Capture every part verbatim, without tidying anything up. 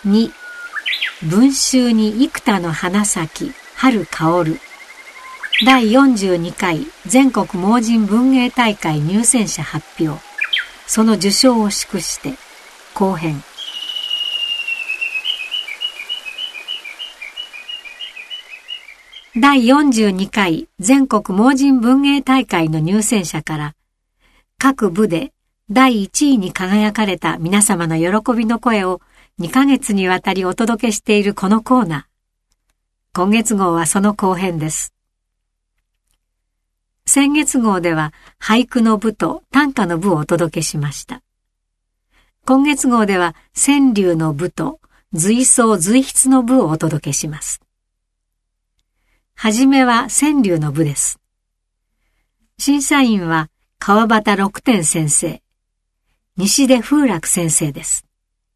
に文集に幾多の花咲き春香るだいよんじゅうにかい全国盲人文芸大会入選者発表。その受賞を祝して後編。だいよんじゅうにかい全国盲人文芸大会の入選者から各部でだいいちいに輝かれた皆様の喜びの声をにかげつにわたりお届けしているこのコーナー。今月号はその後編です。先月号では俳句の部と短歌の部をお届けしました。今月号では川柳の部と随想随筆の部をお届けします。はじめは川柳の部です。審査員は川端六天先生、西出風楽先生です。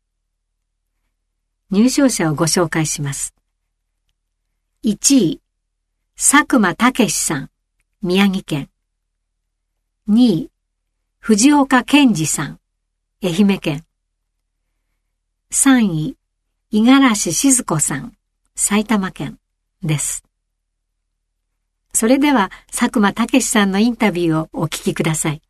入賞者をご紹介します。いちい、佐久間武さん、宮城県。にい、藤岡健二さん、愛媛県。さんい、五十嵐静子さん、埼玉県です。それでは佐久間武さんのインタビューをお聞きください。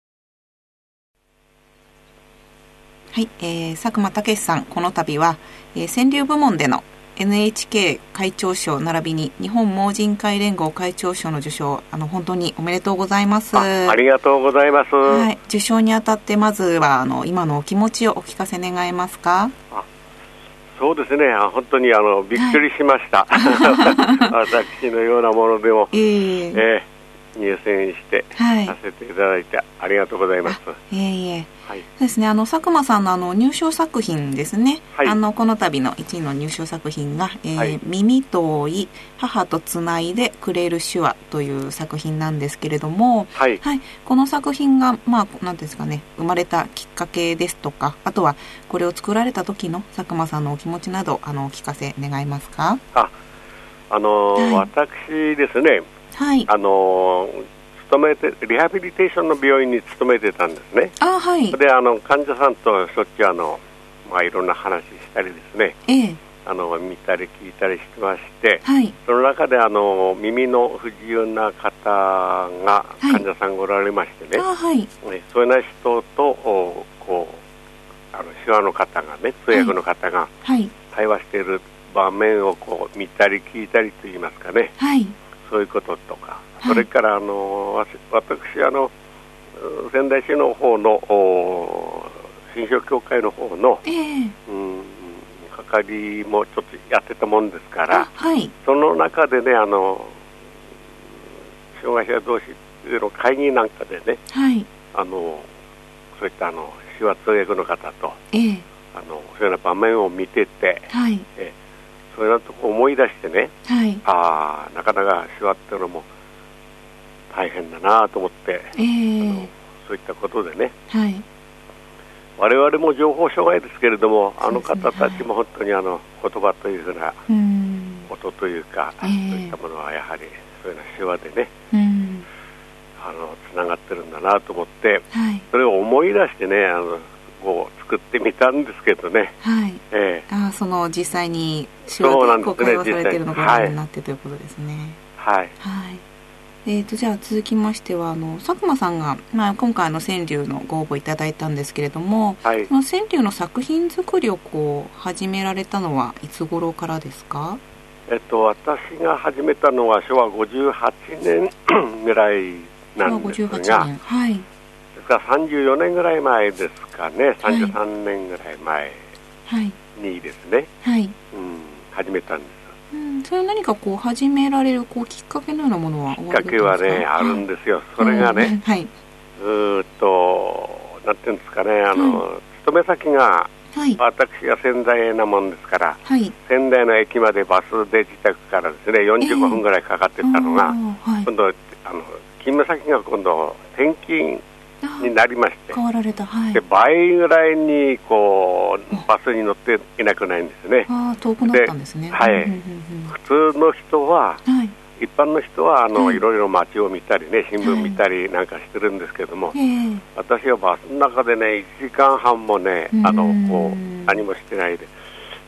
はい、えー、佐久間武さん、この度は、えー、川柳部門での エヌエイチケー 会長賞並びに日本盲人会連合会長賞の受賞、あの本当におめでとうございます。 あ, ありがとうございます、 はい、受賞にあたってまずはあの今のお気持ちをお聞かせ願えますか？ あそうですね、本当にあのびっくりしました、はい、私のようなものでも、えーえー、入選してさせていただいてありがとうございます。 いえいえ、はい、そうですね、あの佐久間さんのあの入賞作品ですね、はい、あのこの度のいちいの入賞作品が、えーはい、耳遠い母とつないでくれる手話という作品なんですけれども、はいはい、この作品が、まあ、なんですかね、生まれたきっかけですとか、あとはこれを作られた時の佐久間さんのお気持ちなど、あのお聞かせ願いますか？ あ、あのーはい、私ですね、はい、あのー勤めてリハビリテーションの病院に勤めてたんですね。 あ、はい、 であの患者さんとしょっちゅうあの、まあ、いろんな話したりですね、ええ、あの見たり聞いたりしてまして、はい、その中であの耳の不自由な方が患者さんがおられましてね、はい、あ、はい、そういうような人とこうあの手話の方がね、通訳の方が対話している場面をこう見たり聞いたりといいますかね、はい、そういうこととか、それからあの私あの仙台市の方の信証協会の方の、えーうん、係もちょっとやってたもんですから、はい、その中でね、あの障害者同士の会議なんかでね、はい、あのそういったあの手話通訳の方と、えー、あのそういうような場面を見てて、はい、えそういうようなとこ思い出してね、はい、あなかなか手話っていうのも大変だなと思って、えー、あのそういったことでね、はい、我々も情報障害ですけれども、あの方たちも本当にあの言葉というふうなことというか、えー、そういったものはやはりそういうような手話でね、うんあのつながってるんだなと思って、はい、それを思い出してね、あのこう作ってみたんですけどね、はいえー、 あその実際に手話で公開をされているのがご覧になってということですね。はい、はいはいえー、とじゃあ続きましてはあの佐久間さんが、まあ、今回の川柳のご応募いただいたんですけれども、はい、その川柳の作品作りをこう始められたのはいつ頃からですか？ えっと、私が始めたのはしょわごじゅうはちねんぐらいなんですが、しょわごじゅうはちねん、はい、ですからさんじゅうよねんぐらい前ですかね、さんじゅうさんねんぐらい前にですね、はいうん、始めたんです。 うん、それは何かこう始められるこうきっかけのようなものはきっかけはね、あるんですよ、はい、それがね、はい、ずーっとなんていうんですかね、あの、はい、勤め先が、はい、私が仙台なもんですから、はい、仙台の駅までバスで自宅からですねよんじゅうごふんぐらいかかってたのが、えーはい、今度あの勤務先が今度転勤になりまして、 変わられた、はい、 で倍ぐらいにこうバスに乗っていなくないんですね。 あ遠くなったんですね。 はい、普通の人は、はい、一般の人はあの、はい、いろいろ街を見たりね、新聞見たりなんかしてるんですけども、はい、私はバスの中でねいちじかんはんもねあのこう何もしてないで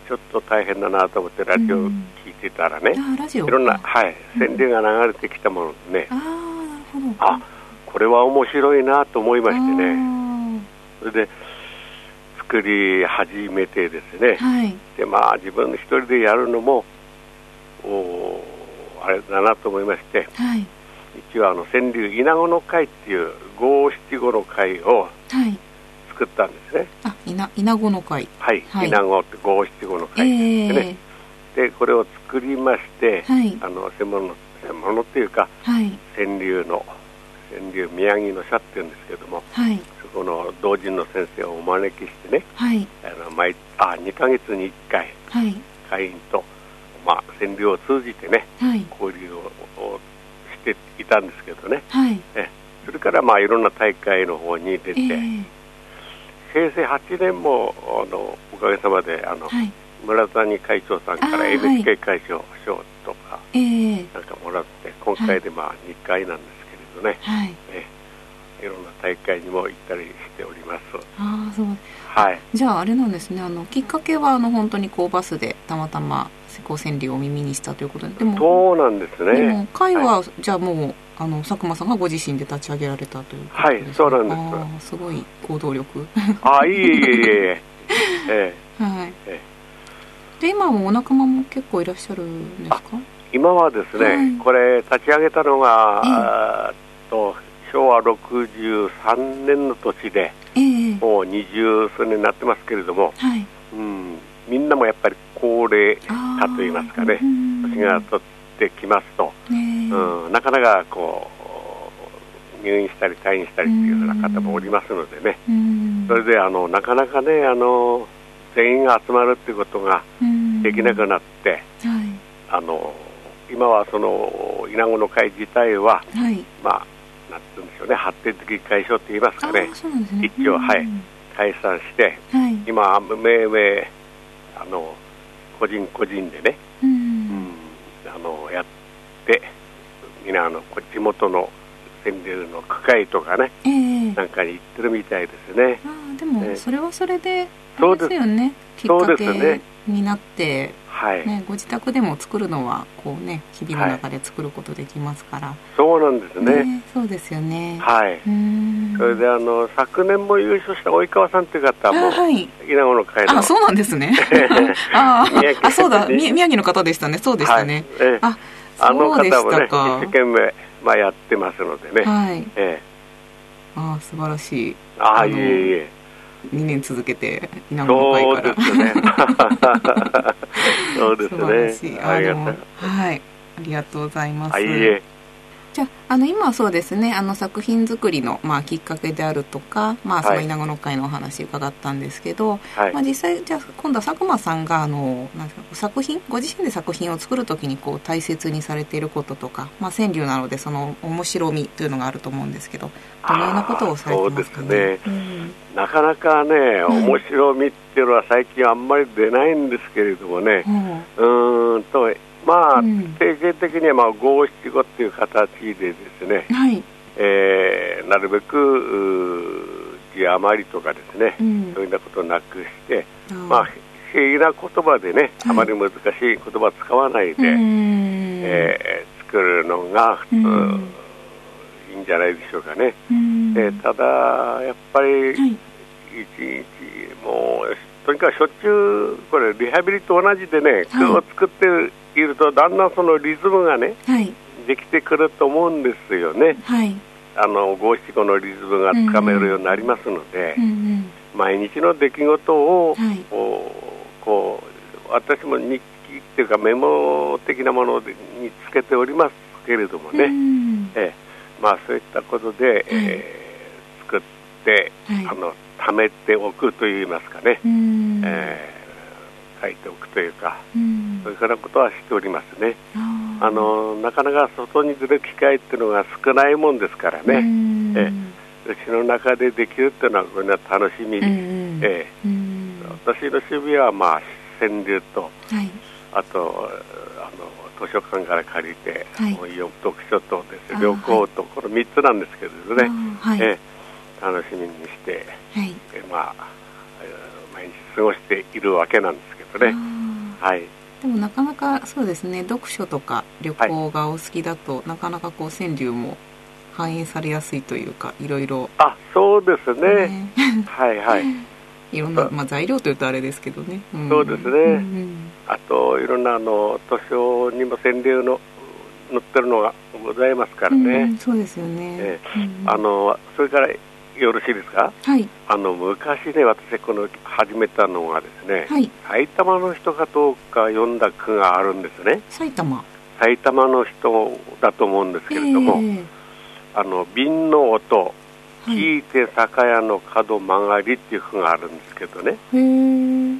ちょっと大変だなと思ってラジオ聞いてたらね、うん、あいろんな、はい、川柳が流れてきたものでね、 うん、あー、なるほど。 あ、これは面白いなと思いましてね、それで作り始めてですね、はい、でまあ自分一人でやるのもおあれだなと思いまして、はい、一応あの川柳稲子の会っていう五七五の会を作ったんですね、 はい、あ、稲、稲子の会、 はい、はい、稲子って五七五の会ですね、えー、でこれを作りまして、はい、あの専門の専門のっていうか、はい、川柳の川柳宮城の社っていうんですけども、はい、そこの同人の先生をお招きしてね、はい、あの毎あにかげつにいっかい、はい、会員と、まあ、川柳を通じてね、はい、交流をしていたんですけどね、はい、えそれからまあいろんな大会の方に出て、えー、平成はちねんもあのおかげさまであの、はい、村谷会長さんから エヌエイチケー 会長賞とか、はい、なんかもらって今回でまあにかいなんですけれどね、はい、えいろんな大会にも行ったりしております。 あ、そう、はい、じゃああれなんですね、あのきっかけはあの本当にこうバスでたまたまこう川柳を耳にしたということで、でもそうなんですね。 でも会は、はい、じゃあもうあの佐久間さんがご自身で立ち上げられたということですね。 はい、そうなんです。 あ、すごい行動力。 あ、いえいえいえいえ、ええ、はい、ええ、で今もお仲間も結構いらっしゃるんですか？ 今はですね、はい、これ立ち上げたのが、ええ、としょうわろくじゅうさんねんの年で、ええ、もう二十数年になってますけれども、はい、うん、みんなもやっぱり高齢化といいますかね、年が取ってきますと、うん、なかなかこう入院したり退院したりというような方もおりますのでね、それであのなかなかねあの全員が集まるということができなくなって、はい、あの今はその稲子の会自体は、はい、まあなんて言うんでしょうね、発展的解消と言いますかね、ね、一応、はい、解散して、はい、今めいめいあの個人個人でね、うんうん、あのやってみんなあの地元の川柳の区会とかね、えー、なんかに行ってるみたいですね。 あ、でもそれはそれであれですよね、きっかけになって、はいね、ご自宅でも作るのはこう、ね、日々の中で作ることできますから、はい、 そうなんですね、 ね、そうですよね、 はい、うーん、それであの昨年も優勝した及川さんという方も、はい、稲子の会の、 あ、そうなんですねああ、そうだ、宮城の方でしたね、そうでしたね、はい、えあ、あの方もね一生懸命、まあ、やってますのでね、はい、えああ、素晴らしい、 ああ、いえいえ、 にねん続けて稲子の会から、 そうですねそうですね、素晴らしい、 あの、はい、ありがとうございます。 あ、いいえ。 じゃあ、あの今はそうですね、あの作品作りの、まあ、きっかけであるとか、まあ、その稲子の会のお話伺ったんですけど、はい、まあ、実際じゃあ今度は佐久間さんがあのなんですか、作品ご自身で作品を作るときにこう大切にされていることとか、まあ、川柳なのでその面白みというのがあると思うんですけど、どのようなことをされてますかね。そうですね、 うん、なかなかね面白みっていうのは最近あんまり出ないんですけれどもね、うん、うーんとまあ、うん、定型的にはまあ五七五っていう形でですね、はい、えー、なるべく字余りとかですね、うん、そういうようなことをなくして、まあ平易な言葉でね、はい、あまり難しい言葉を使わないで、えー、作るのが普通、うん、いいんじゃないでしょうかね。えー、ただやっぱり、はい、いちいちもうとにかくしょっちゅうこれリハビリと同じでね、句を作っているとだんだんそのリズムがね、はい、できてくると思うんですよね、はい、あの五七五のリズムがつかめるようになりますので、うんうん、毎日の出来事を、はい、こう私も日記っていうかメモ的なものにつけておりますけれどもね、うん、えまあ、そういったことで、はい、えー、作って、はい、あの貯めておくといいますかね、うん、えー、書いておくというか、うん、そういうようなことはしておりますね。ああのなかなか外に出る機会っていうのが少ないもんですからね、うん、えうちの中でできるっていうのはこれは楽しみ、うん、えーうん、私の趣味はまあ川柳と、はい、あとあの図書館から借りて、はい、読書とですね、旅行と、このみっつなんですけどね、はい、えー、楽しみにして、はい、えー、まあ毎日過ごしているわけなんですけどね。 はい、 でもなかなかそうですね、読書とか旅行がお好きだと、はい、なかなかこう川柳も反映されやすいというか、いろいろ、 あ、そうですね、ねはいはいいろんな、まあ、材料というとあれですけどね、 うん、そうですね、うんうん、あといろんなあの図書にも川柳の載ってるのがございますからね、うん、 そうですよね、えーうん、あのそれからよろしいですか、 はい、 あの昔ね、私この始めたのがですね、 はい、 埼玉の人かどうか読んだ句があるんですね。 埼玉埼玉の人だと思うんですけれども、えー、あの瓶の音聞いて酒屋の角曲がりっていう句があるんですけどね、 うん、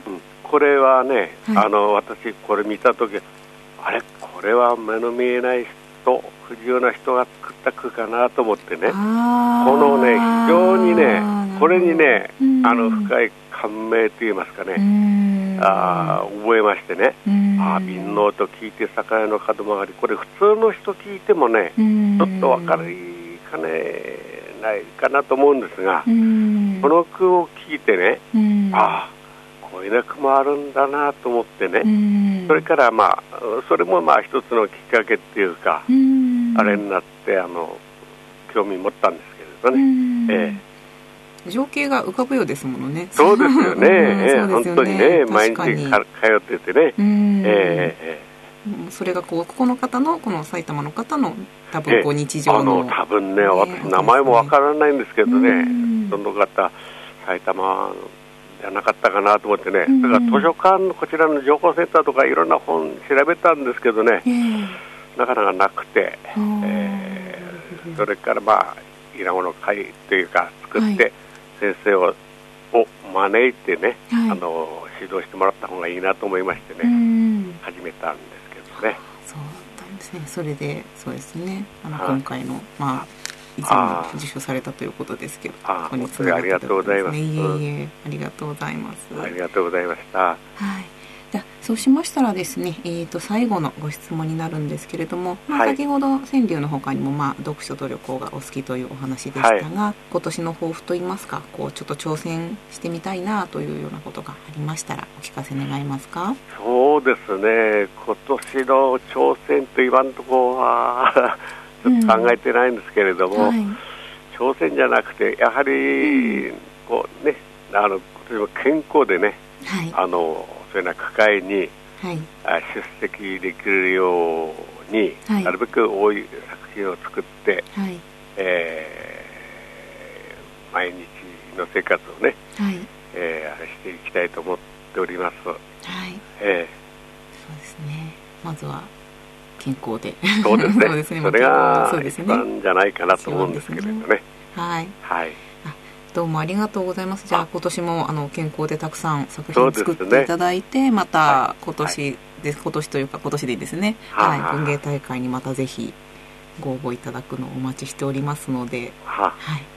これはね、はい、あの私これ見たとき、あれこれは目の見えない人、不自由な人が作った句かなと思ってね、このね非常にねこれにね、あの深い感銘といいますかね、あ覚えましてね、あ瓶の音聞いて酒屋の角曲がり、これ普通の人聞いてもねちょっと分かりかねないかなと思うんですが、この句を聞いてね、ああこういう句もあるんだなと思ってね、それからまあそれもまあ一つのきっかけっていうか、あれになってあの興味持ったんですけれどね、ええ、情景が浮かぶようですものね。 そうですよね、ええ、本当にね、毎日か通っててね、えええ、それがこうここの方のこの埼玉の方の多分こう日常の、 あの多分ね、私名前もわからないんですけどね、その方埼玉じゃなかったかなと思ってね、だから図書館のこちらの情報センターとかいろんな本調べたんですけどね、なかなかなくて、えー、それからまあ稲子の会というか作って先生を、を招いてね、はい、あの指導してもらった方がいいなと思いましてね、始めたんですけどね。 そうだったんですね。それでそうですね、あの今回のまあ以前も受賞されたということですけど、 あここにつながったということですね。 いえいえ、ありがとうございます。 ありがとうございました。はい。 じゃそうしましたらですね、えー、と最後のご質問になるんですけれども、まあ、先ほど川柳の他にも、まあ、読書と旅行がお好きというお話でしたが、はい、今年の抱負といいますか、こうちょっと挑戦してみたいなというようなことがありましたらお聞かせ願えますか。 そうですね、今年の挑戦と今のところはちょっと考えてないんですけれども、うんはい、挑戦じゃなくてやはり、うん、こうね、あの例えば健康でね、はい、あのそういうような区会に、はい、出席できるように、はい、なるべく多い作品を作って、はいえー、毎日の生活をね、はいえー、していきたいと思っております。はいえー、そうですね、まずは健康でそうですねそうですね、それが一番じゃないかなと思うんですけれどね。ねはい、はいどうもありがとうございます。じゃあ今年もあの健康でたくさん作品を作っていただいて、ね、また今年で、はい、今年というか今年でいいですね、はい、文芸大会にまたぜひご応募いただくのをお待ちしておりますので、 はい、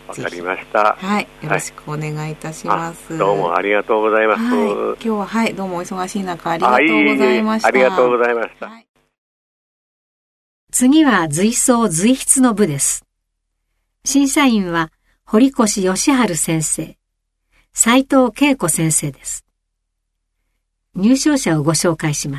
わかりました。 はい、よろしくお願いいたします。 どうもありがとうございます。はい、 今日ははいどうもお忙しい中ありがとうございました。 あ、いいありがとうございました。はい、 次は随想随筆の部です。審査員は堀越義治先生、斉藤恵子先生です。入賞者をご紹介します。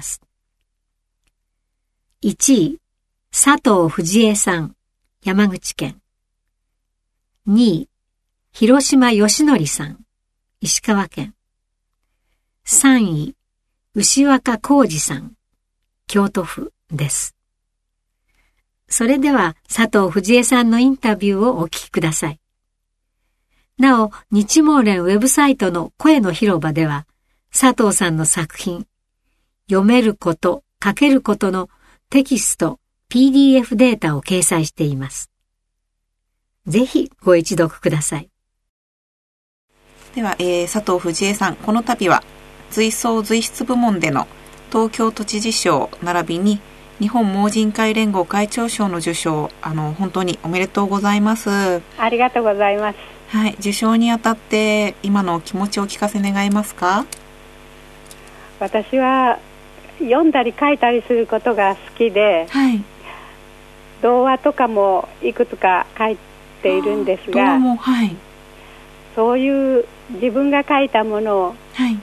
いちい、佐藤藤江さん、山口県。にい、広島義則さん、石川県。さんい、牛若浩二さん、京都府です。それでは佐藤藤江さんのインタビューをお聞きください。なお、日毛連ウェブサイトの声の広場では、佐藤さんの作品、読めること、書けることのテキスト、ピーディーエフ データを掲載しています。ぜひご一読ください。 では、えー、佐藤藤江さん、この度は随想随筆部門での東京都知事賞並びに日本盲人会連合会長賞の受賞、あの本当におめでとうございます。 ありがとうございます。 はい、受賞にあたって今のお気持ちをお聞かせ願えますか。 私は読んだり書いたりすることが好きで、はい、童話とかもいくつか書いているんですが、 も、はい、 そういう自分が書いたものを、はい、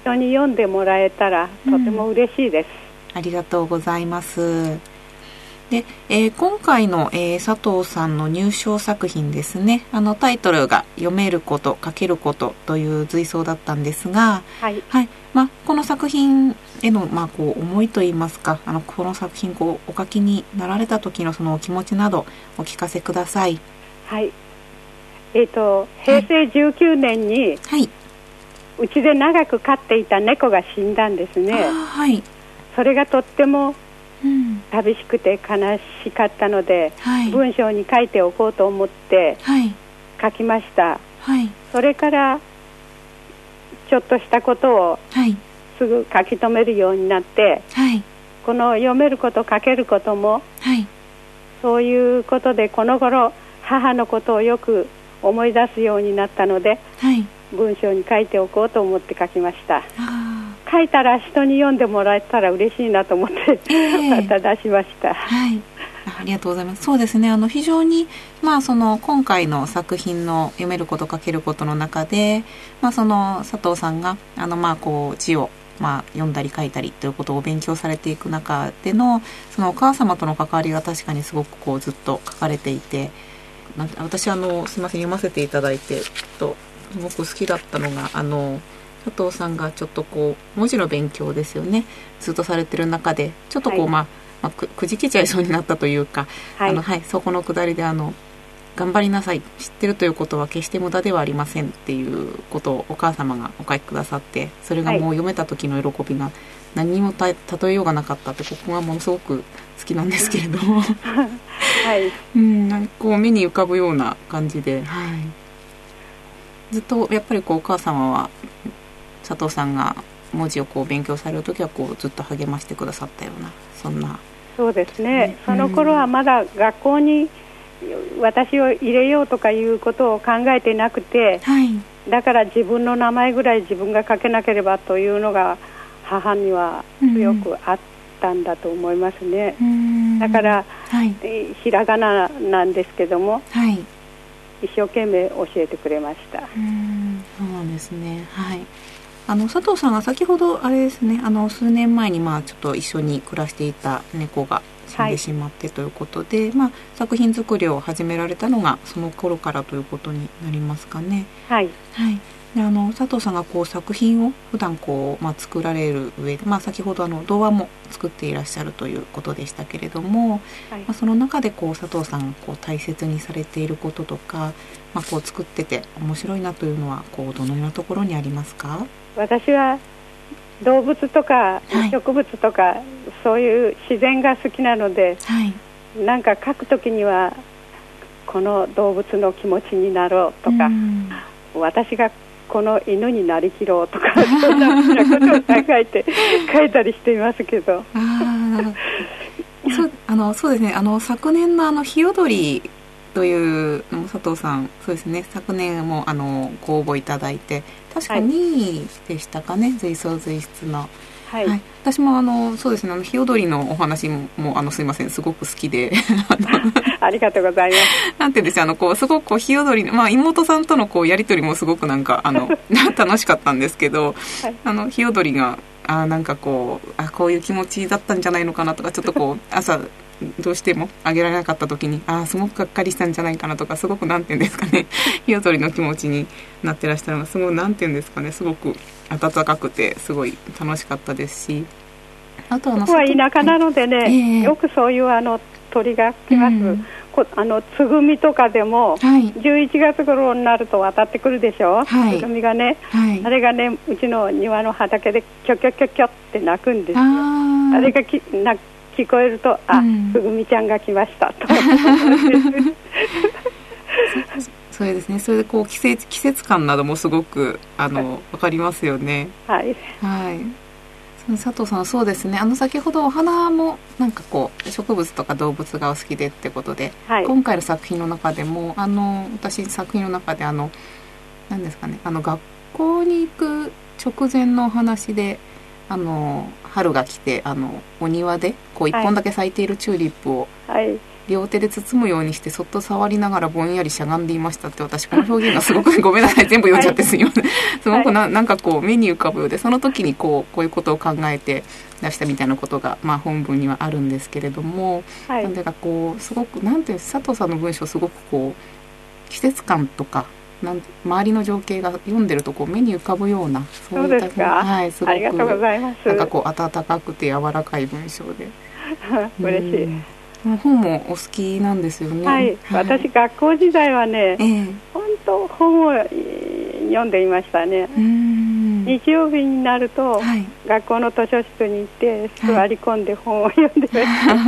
人に読んでもらえたらとても嬉しいです、 うん、ありがとうございます。で、えー、今回の、えー、佐藤さんの入賞作品ですね、あのタイトルが読めること書けることという随想だったんですが、 はい、 はい、まあ、この作品への、まあ、こう思いといいますか、あのこの作品こうお書きになられた時のそのお気持ちなどお聞かせください。 はい、えーと、平成じゅうきゅうねんに、はい、うちで長く飼っていた猫が死んだんですね。 はい、 それがとっても寂しくて悲しかったので、はい、文章に書いておこうと思って書きました、はい、それからちょっとしたことをすぐ書き留めるようになって、はい、この読めること書けることも、はい、そういうことでこの頃母のことをよく思い出すようになったので、はい、文章に書いておこうと思って書きました。書いたら人に読んでもらえたら嬉しいなと思って、えー、また出しました、 はい、ありがとうございます。そうですね、あの非常に、まあ、その今回の作品の読めること書けることの中で、まあ、その佐藤さんがあの、まあ、こう字を、まあ、読んだり書いたりということを勉強されていく中でのそのお母様との関わりが確かにすごくこうずっと書かれていて、なん私あのすいません読ませていただいてとすごく好きだったのが、あの佐藤さんがちょっとこう文字の勉強ですよね、ずっとされてる中でちょっとこう、はい、まあ、まあ、く, くじけちゃいそうになったというか、はい、あのはい、そこのくだりであの頑張りなさい、知ってるということは決して無駄ではありませんっていうことをお母様がお書きくださって、それがもう読めた時の喜びが何にもた例えようがなかったって、ここがものすごく好きなんですけれども、はい、うん、なんかこう目に浮かぶような感じで、はい、ずっとやっぱりこうお母様は佐藤さんが文字をこう勉強されるときはこうずっと励ましてくださったような、そんな。 そうですね、その頃はまだ学校に私を入れようとかいうことを考えてなくて、はい、だから自分の名前ぐらい自分が書けなければというのが母には強くあったんだと思いますね、うん、だから、はい、ひらがななんですけども、はい、一生懸命教えてくれました。 うん、そうなんですね、はい、あの佐藤さんが先ほどあれですね、あの数年前にまあちょっと一緒に暮らしていた猫が死んでしまってということで、はい、まあ、作品作りを始められたのがその頃からということになりますかね。 はい、 はい、であの佐藤さんがこう作品を普段こう、まあ、作られる上で、まあ、先ほどあの童話も作っていらっしゃるということでしたけれども、はい、まあ、その中でこう佐藤さんがこう大切にされていることとか、まあ、こう作ってて面白いなというのはこうどのようなところにありますか？ 私は動物とか植物とか、はい、そういう自然が好きなので、はい、なんか書くときにはこの動物の気持ちになろうとか、私がこの犬になりきろうとかそんなことを考えて書いたりしていますけどあそうあのそうですね、あの昨年のあのひよどりという佐藤さん、そうですね、昨年もあのご応募いただいて確かにいでしたかね、はい、随想随筆の、はいはい、私もあのそうですね、あのひよどりのお話もあのすいませんすごく好きでありがとうございます。 なんていうんですよ、あのこうすごくこうひよどり、まあ、妹さんとのこうやり取りもすごくなんかあの楽しかったんですけど、はい、あのひよどりがあなんかこうあこういう気持ちだったんじゃないのかなとか、ちょっとこう朝どうしてもあげられなかった時にあすごくがっかりしたんじゃないかなとか、すごくなんていうんですかねひよどりの気持ちになってらっしゃるのがすごいなんていうんですかね、すごく温かくてすごい楽しかったですし、あとあのここは田舎なのでね、えー、よくそういうあの鳥が来ます、うん、こあのつぐみとかでも、はい、じゅういちがつ頃になると渡ってくるでしょ、はい、つぐみがね、はい、あれがねうちの庭の畑でキョキョキョキョって鳴くんですよ。 あ, あれがきな聞こえるとあ、うん、つぐみちゃんが来ましたとそうですね、それでこう季節、季節感などもすごくあの分かりますよね。 はい、 はい、佐藤さんそうですね、あの先ほどお花もなんかこう植物とか動物がお好きでってことで、はい、今回の作品の中でもあの私作品の中であの何ですかね、あの学校に行く直前のお話であの春が来てあのお庭でこう一本だけ咲いているチューリップを、はい、 両手で包むようにしてそっと触りながらぼんやりしゃがんでいましたって、私この表現がすごくごめんなさい全部読んじゃってすいません、はい、すごく な, なんかこう目に浮かぶようで、その時にこうこういうことを考えて出したみたいなことが、まあ、本文にはあるんですけれども、はい、なんでかこうすごくなんていう佐藤さんの文章すごくこう季節感とかなん周りの情景が読んでるとこう目に浮かぶような、 そういうそうですか、 はい、すごくありがとうございます。 なんかこう温かくて柔らかい文章で嬉しい。 本もお好きなんですよね。 はい、はい、私学校時代はね、えー、本当本を読んでいましたね。うん、日曜日になると、はい、学校の図書室に行って座り込んで本を読んでました、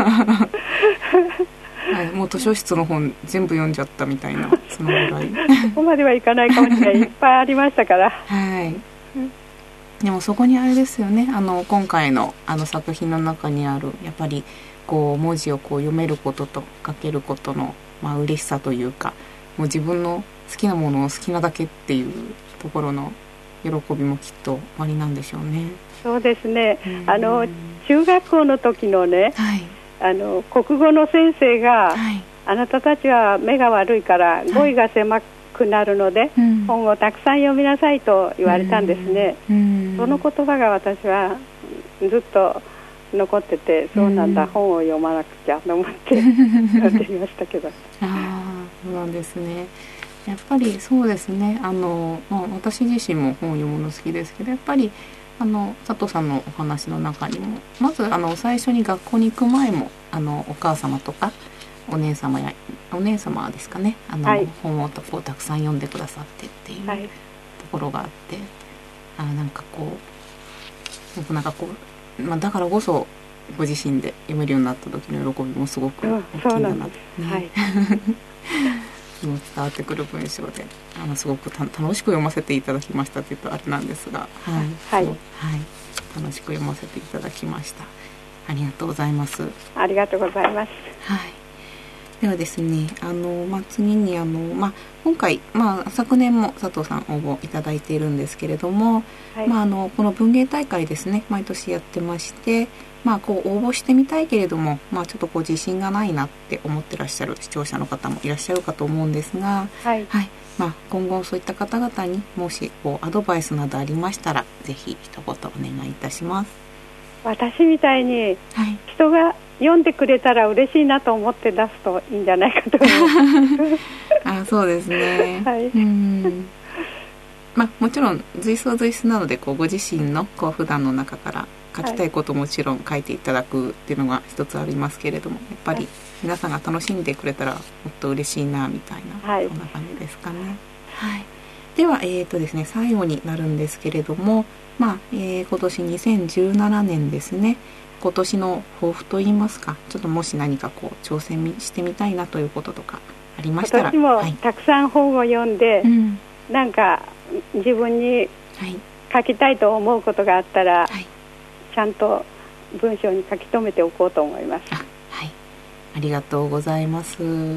はいはい、 もう図書室の本全部読んじゃったみたいな、そのぐらいそこまではいかないかもしれない、いっぱいありましたからはい、でもそこにあれですよね、あの今回のあの作品の中にあるやっぱりこう文字をこう読めることと書けることの、まあ、嬉しさというか、もう自分の好きなものを好きなだけっていうところの喜びもきっとおありなんでしょうね。 そうですね、あの中学校の時のね、はい、あの国語の先生が、はい、あなたたちは目が悪いから語彙が狭くなるので、はい、本をたくさん読みなさいと言われたんですね。その言葉が私はずっと残ってて、そうなんだ、本を読まなくちゃと思って読んでいましたけどああ、そうなんですね。やっぱりそうですね、あの、まあ、私自身も本を読むの好きですけど、やっぱりあの佐藤さんのお話の中にもまずあの最初に学校に行く前もあのお母様とかお姉様やお姉様ですかね、あの、はい、本をこうたくさん読んでくださってっていうところがあって、はい、あなんかこう僕なんかこう、まあ、だからこそご自身で読めるようになった時の喜びもすごく大きいんだなって、ね、はい伝わってくる文章で、あのすごくた楽しく読ませていただきましたって言うとあれなんですが、はい、はいはい、楽しく読ませていただきました。ありがとうございます。 ありがとうございます。 はい。ではですね、あの、まあ、次にあの、まあ、今回、まあ、昨年も佐藤さん応募いただいているんですけれども、はい、まあ、あのこの文芸大会ですね、毎年やってまして、まあ、こう応募してみたいけれども、まあ、ちょっとこう自信がないなって思ってらっしゃる視聴者の方もいらっしゃるかと思うんですが、はいはい、まあ、今後そういった方々にもしこうアドバイスなどありましたらぜひ一言お願いいたします。 私みたいに人が読んでくれたら嬉しいなと思って出すといいんじゃないかと思いますあ、そうですね、はい、うんまあ、もちろん随想随筆なのでこうご自身のこう普段の中から書きたいことももちろん書いていただくっていうのが一つありますけれども、やっぱり皆さんが楽しんでくれたらもっと嬉しいなみたいな、はい、そんな感じですかね。はい、では、えーとですね、最後になるんですけれども、まあえー、今年にせんじゅうななねんですね、今年の抱負といいますか、ちょっともし何かこう挑戦してみたいなということとかありましたら、 今年もたくさん本を読んで、はい、うん、なんか自分に書きたいと思うことがあったら、はい、ちゃんと文章に書き留めておこうと思います。 あ、はい、ありがとうございます。はい、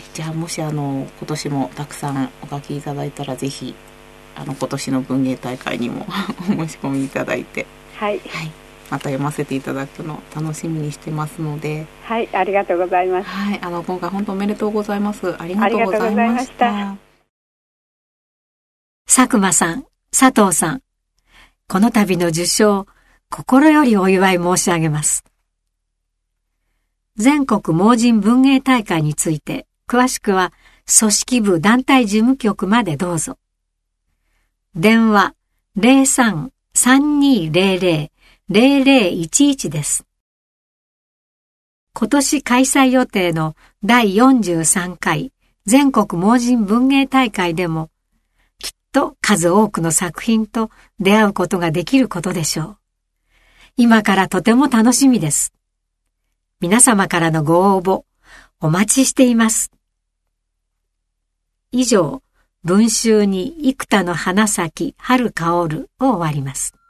じゃあもしあの今年もたくさんお書きいただいたらぜひあの今年の文芸大会にもお申し込みいただいて、はい、はい、また読ませていただくのを楽しみにしてますので、 はい、ありがとうございます。 はい、あの今回本当おめでとうございます。ありがとうございました。 佐久間さん、佐藤さん、この度の受賞、心よりお祝い申し上げます。全国盲人文芸大会について、詳しくは組織部団体事務局までどうぞ。電話 ゼロさん さんにゼロゼロ ゼロゼロいちいち です。今年開催予定のだいよんじゅうさんかい全国盲人文芸大会でも、と数多くの作品と出会うことができることでしょう。今からとても楽しみです。皆様からのご応募お待ちしています。以上、文集に幾多の花咲春香るを終わります。